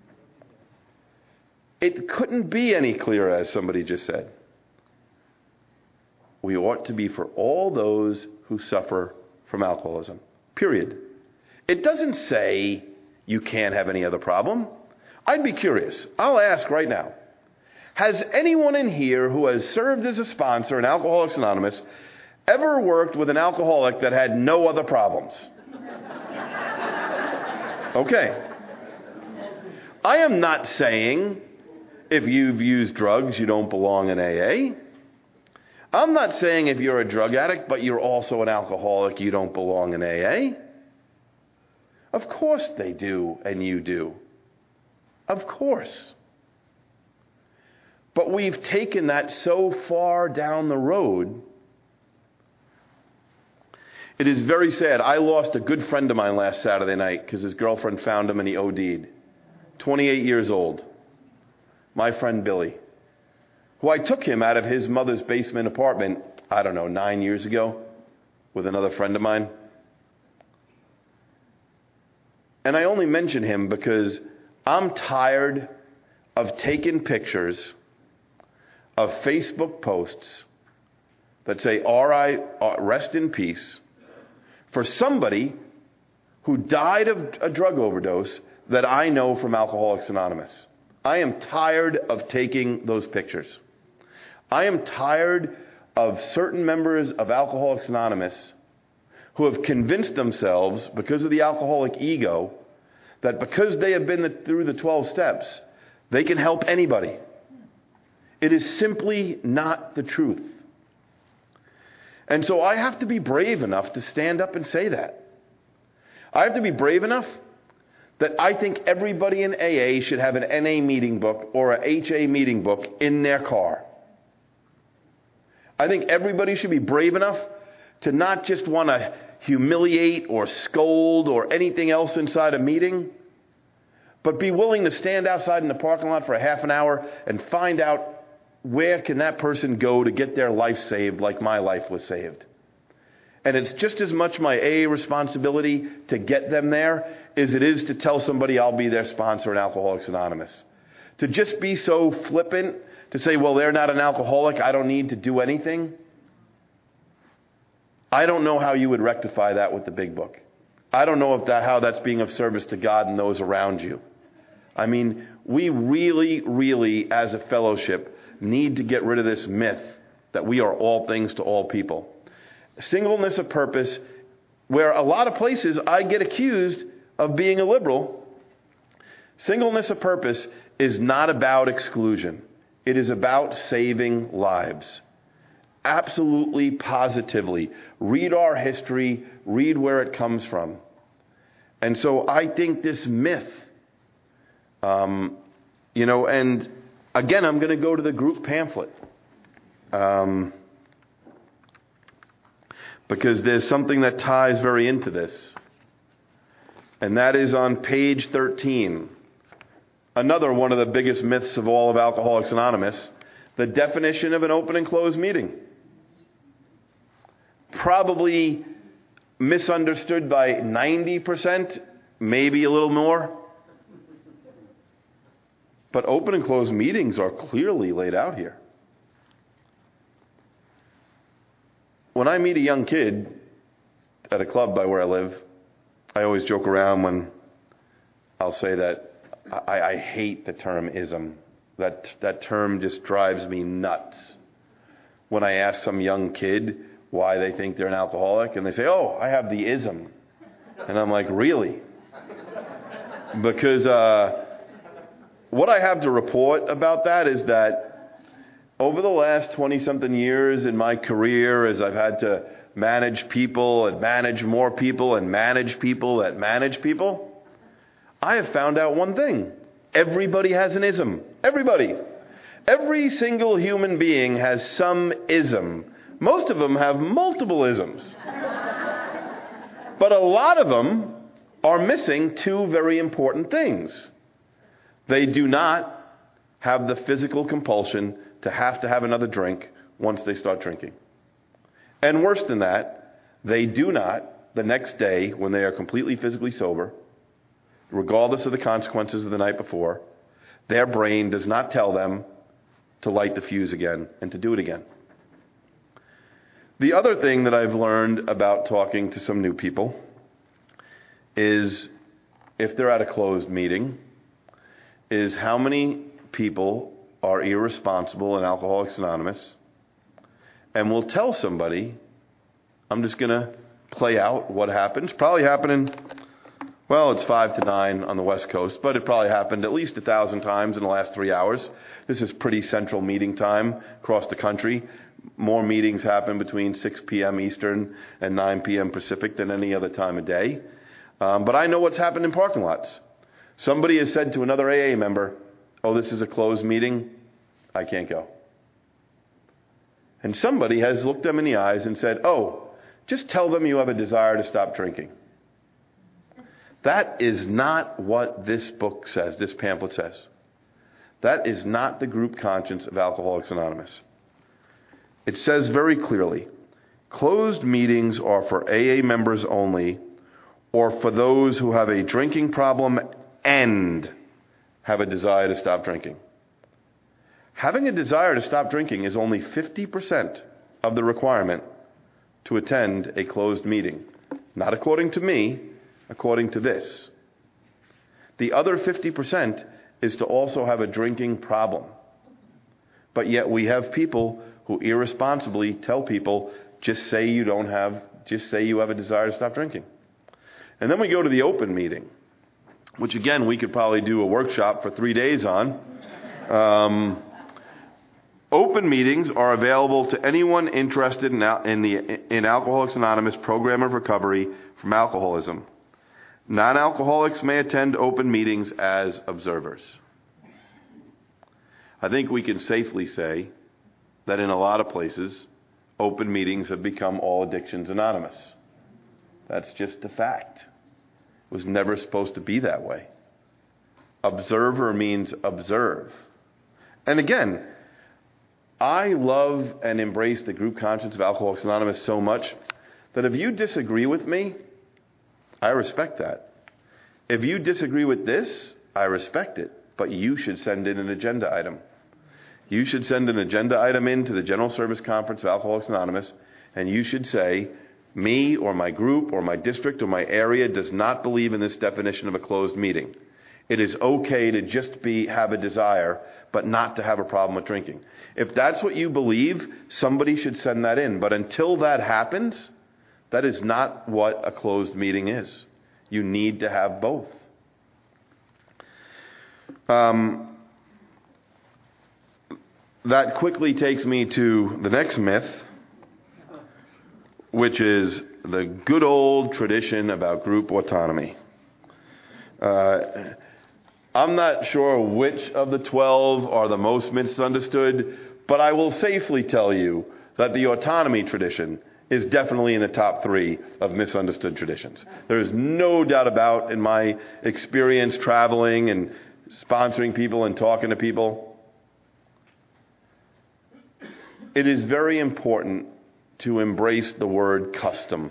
It couldn't be any clearer, as somebody just said. We ought to be for all those who suffer from alcoholism, period. It doesn't say you can't have any other problem. I'd be curious. I'll ask right now. Has anyone in here who has served as a sponsor in Alcoholics Anonymous ever worked with an alcoholic that had no other problems? Okay. I am not saying if you've used drugs, you don't belong in AA. I'm not saying if you're a drug addict, but you're also an alcoholic, you don't belong in AA. Of course they do, and you do. Of course. But we've taken that so far down the road. It is very sad. I lost a good friend of mine last Saturday night because his girlfriend found him and he OD'd. 28 years old. My friend Billy, who I took him out of his mother's basement apartment, 9 years ago with another friend of mine. And I only mention him because I'm tired of taking pictures of Facebook posts that say, rest in peace, for somebody who died of a drug overdose that I know from Alcoholics Anonymous. I am tired of taking those pictures. I am tired of certain members of Alcoholics Anonymous who have convinced themselves, because of the alcoholic ego, that because they have been through the 12 steps, they can help anybody. It is simply not the truth. And so I have to be brave enough to stand up and say that. I have to be brave enough that I think everybody in AA should have an NA meeting book or a HA meeting book in their car. I think everybody should be brave enough to not just want to humiliate or scold or anything else inside a meeting, but be willing to stand outside in the parking lot for a half an hour and find out where can that person go to get their life saved like my life was saved. And it's just as much my AA responsibility to get them there as it is to tell somebody I'll be their sponsor in Alcoholics Anonymous. To just be so flippant, to say, well, they're not an alcoholic, I don't need to do anything. I don't know how you would rectify that with the big book. I don't know how that's being of service to God and those around you. I mean, we really, really, as a fellowship, need to get rid of this myth that we are all things to all people. Singleness of purpose, where a lot of places I get accused of being a liberal. Singleness of purpose is not about exclusion. It is about saving lives. Absolutely, positively. Read our history, read where it comes from. And so I think this myth, and again, I'm going to go to the group pamphlet. Because there's something that ties very into this. And that is on page 13. Another one of the biggest myths of all of Alcoholics Anonymous, the definition of an open and closed meeting. Probably misunderstood by 90%, maybe a little more. But open and closed meetings are clearly laid out here. When I meet a young kid at a club by where I live, I always joke around when I'll say that I hate the term ism. That term just drives me nuts. When I ask some young kid why they think they're an alcoholic, and they say, oh, I have the ism. And I'm like, really? Because what I have to report about that is that over the last 20-something years in my career, as I've had to manage people and manage more people and manage people that manage people, I have found out one thing. Everybody has an ism. Everybody. Every single human being has some ism. Most of them have multiple isms. But a lot of them are missing two very important things. They do not have the physical compulsion to have another drink once they start drinking. And worse than that, they do not, the next day when they are completely physically sober, regardless of the consequences of the night before, their brain does not tell them to light the fuse again and to do it again. The other thing that I've learned about talking to some new people is if they're at a closed meeting is how many people are irresponsible in Alcoholics Anonymous and will tell somebody, I'm just going to play out what happens. Probably happening, well, it's 5 to 9 on the West Coast, but it probably happened at least 1,000 times in the last 3 hours. This is pretty central meeting time across the country. More meetings happen between 6 p.m. Eastern and 9 p.m. Pacific than any other time of day. But I know what's happened in parking lots. Somebody has said to another AA member, oh, this is a closed meeting, I can't go. And somebody has looked them in the eyes and said, oh, just tell them you have a desire to stop drinking. That is not what this book says, this pamphlet says. That is not the group conscience of Alcoholics Anonymous. It says very clearly, closed meetings are for AA members only, or for those who have a drinking problem and have a desire to stop drinking. Having a desire to stop drinking is only 50% of the requirement to attend a closed meeting. Not according to me, according to this. The other 50% is to also have a drinking problem. But yet we have people who irresponsibly tell people, just say you have a desire to stop drinking. And then we go to the open meeting, which again, we could probably do a workshop for 3 days on. Open meetings are available to anyone interested in Alcoholics Anonymous program of recovery from alcoholism. Non-alcoholics may attend open meetings as observers. I think we can safely say that in a lot of places, open meetings have become All Addictions Anonymous. That's just a fact. It was never supposed to be that way. Observer means observe. And again, I love and embrace the group conscience of Alcoholics Anonymous so much that if you disagree with me, I respect that. If you disagree with this, I respect it. But you should send in an agenda item. You should send an agenda item in to the General Service Conference of Alcoholics Anonymous, and you should say, me or my group or my district or my area does not believe in this definition of a closed meeting. It is okay to just have a desire, but not to have a problem with drinking. If that's what you believe, somebody should send that in. But until that happens, that is not what a closed meeting is. You need to have both. That quickly takes me to the next myth, which is the good old tradition about group autonomy. I'm not sure which of the 12 are the most misunderstood, but I will safely tell you that the autonomy tradition is definitely in the top 3 of misunderstood traditions. There is no doubt about, in my experience traveling and sponsoring people and talking to people, it is very important to embrace the word custom.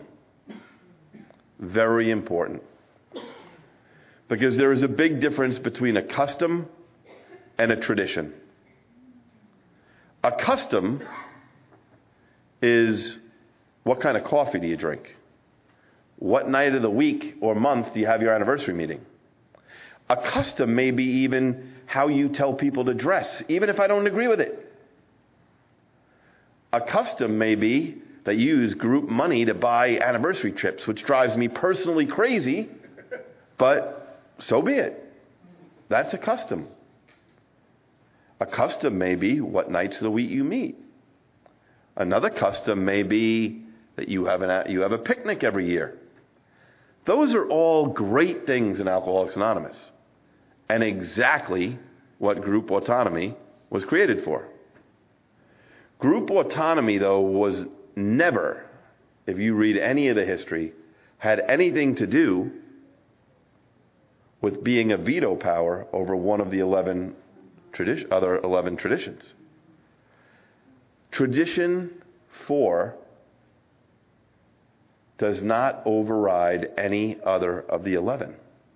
Very important. Because there is a big difference between a custom and a tradition. A custom is, what kind of coffee do you drink? What night of the week or month do you have your anniversary meeting? A custom may be even how you tell people to dress, even if I don't agree with it. A custom may be that you use group money to buy anniversary trips, which drives me personally crazy, but so be it. That's a custom. A custom may be what nights of the week you meet. Another custom may be that you have a picnic every year. Those are all great things in Alcoholics Anonymous, and exactly what group autonomy was created for. Group autonomy, though, was never, if you read any of the history, had anything to do with being a veto power over one of the other 11 traditions. Tradition 4 does not override any other of the 11.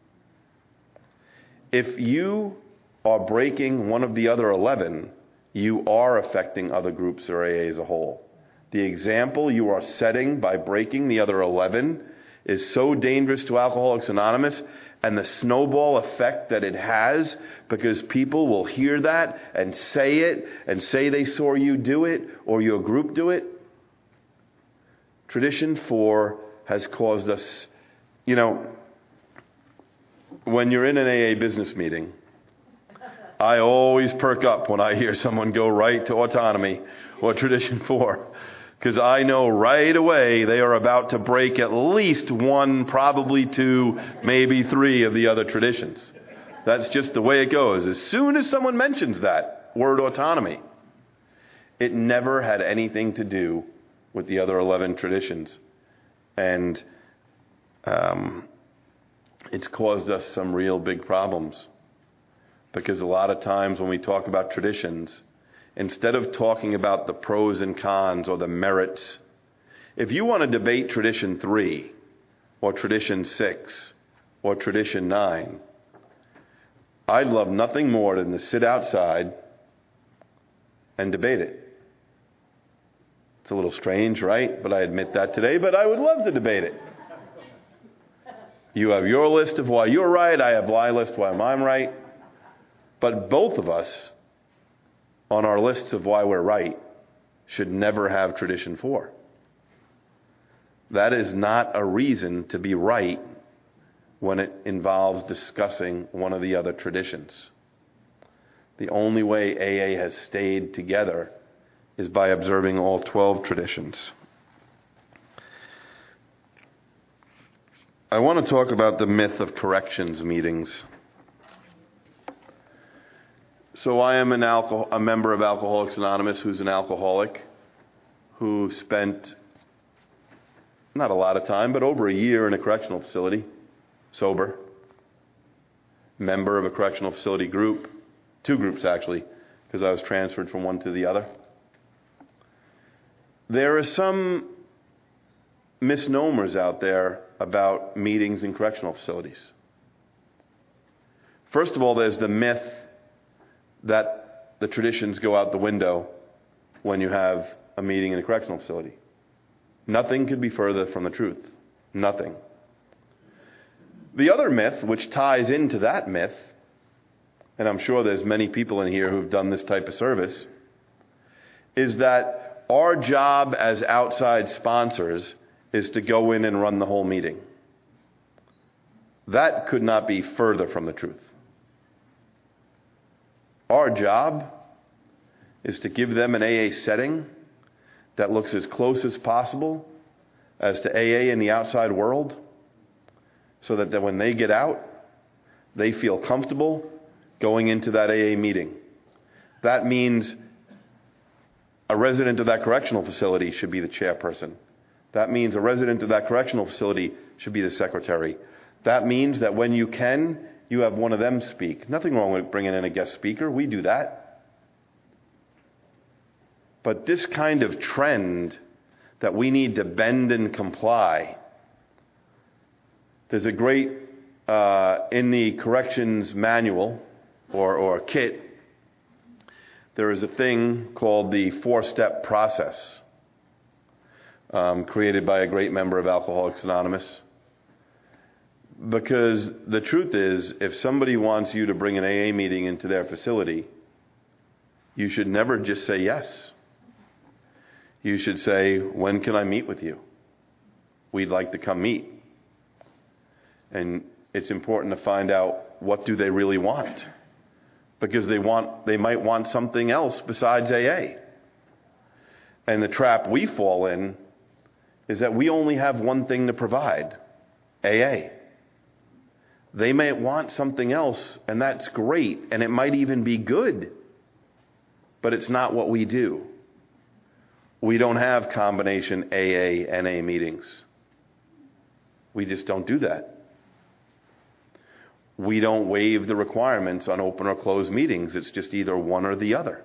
If you are breaking one of the other 11, you are affecting other groups or AA as a whole. The example you are setting by breaking the other 11 is so dangerous to Alcoholics Anonymous, and the snowball effect that it has, because people will hear that and say they saw you do it or your group do it. Tradition 4 has caused us, when you're in an AA business meeting, I always perk up when I hear someone go right to autonomy or Tradition 4. Because I know right away they are about to break at least one, probably two, maybe three of the other traditions. That's just the way it goes. As soon as someone mentions that word autonomy, it never had anything to do with the other 11 traditions. And it's caused us some real big problems. Because a lot of times when we talk about traditions, instead of talking about the pros and cons or the merits, if you want to debate Tradition 3 or Tradition 6 or Tradition 9, I'd love nothing more than to sit outside and debate it. It's a little strange, right? But I admit that today, but I would love to debate it. You have your list of why you're right, I have my list why I'm right. But both of us, on our lists of why we're right, should never have Tradition 4. That is not a reason to be right when it involves discussing one of the other traditions. The only way AA has stayed together is by observing all 12 traditions. I want to talk about the myth of corrections meetings. So I am a member of Alcoholics Anonymous who's an alcoholic, who spent not a lot of time, but over a year in a correctional facility, sober. Member of a correctional facility group, 2 groups actually, because I was transferred from one to the other. There are some misnomers out there about meetings in correctional facilities. First of all, there's the myth that the traditions go out the window when you have a meeting in a correctional facility. Nothing could be further from the truth. Nothing. The other myth, which ties into that myth, and I'm sure there's many people in here who've done this type of service, is that our job as outside sponsors is to go in and run the whole meeting. That could not be further from the truth. Our job is to give them an AA setting that looks as close as possible as to AA in the outside world, so that when they get out, they feel comfortable going into that AA meeting. That means a resident of that correctional facility should be the chairperson. That means a resident of that correctional facility should be the secretary. That means that when you can, you have one of them speak. Nothing wrong with bringing in a guest speaker. We do that. But this kind of trend that we need to bend and comply, there's a great, in the corrections manual or kit, there is a thing called the 4-step process, created by a great member of Alcoholics Anonymous. Because the truth is, if somebody wants you to bring an AA meeting into their facility, you should never just say yes. You should say, when can I meet with you? We'd like to come meet. And it's important to find out, what do they really want? Because they might want something else besides AA. And the trap we fall in is that we only have one thing to provide, AA. They may want something else, and that's great, and it might even be good, but it's not what we do. We don't have combination AA-NA meetings. We just don't do that. We don't waive the requirements on open or closed meetings. It's just either one or the other.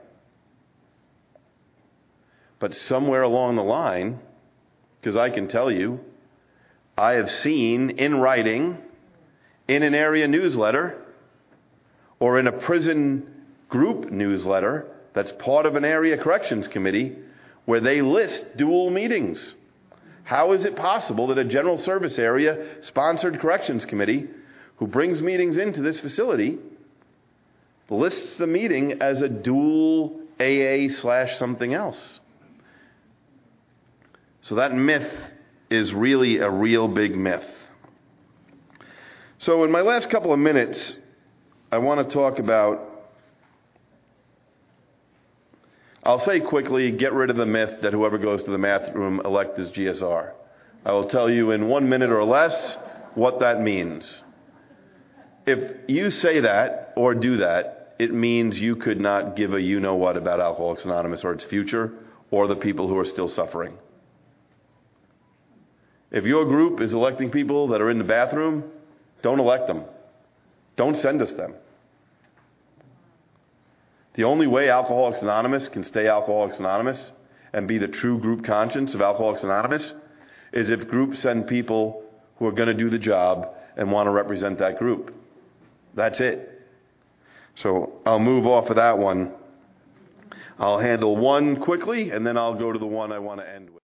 But somewhere along the line, because I can tell you, I have seen in writing, in an area newsletter, or in a prison group newsletter that's part of an area corrections committee, where they list dual meetings. How is it possible that a general service area sponsored corrections committee who brings meetings into this facility lists the meeting as a dual AA/something else? So that myth is really a real big myth. So in my last couple of minutes, I want to talk about, I'll say quickly, get rid of the myth that whoever goes to the bathroom elect as GSR. I will tell you in 1 minute or less what that means. If you say that or do that, it means you could not give a you-know-what about Alcoholics Anonymous or its future or the people who are still suffering. If your group is electing people that are in the bathroom, don't elect them. Don't send us them. The only way Alcoholics Anonymous can stay Alcoholics Anonymous and be the true group conscience of Alcoholics Anonymous is if groups send people who are going to do the job and want to represent that group. That's it. So I'll move off of that one. I'll handle one quickly, and then I'll go to the one I want to end with.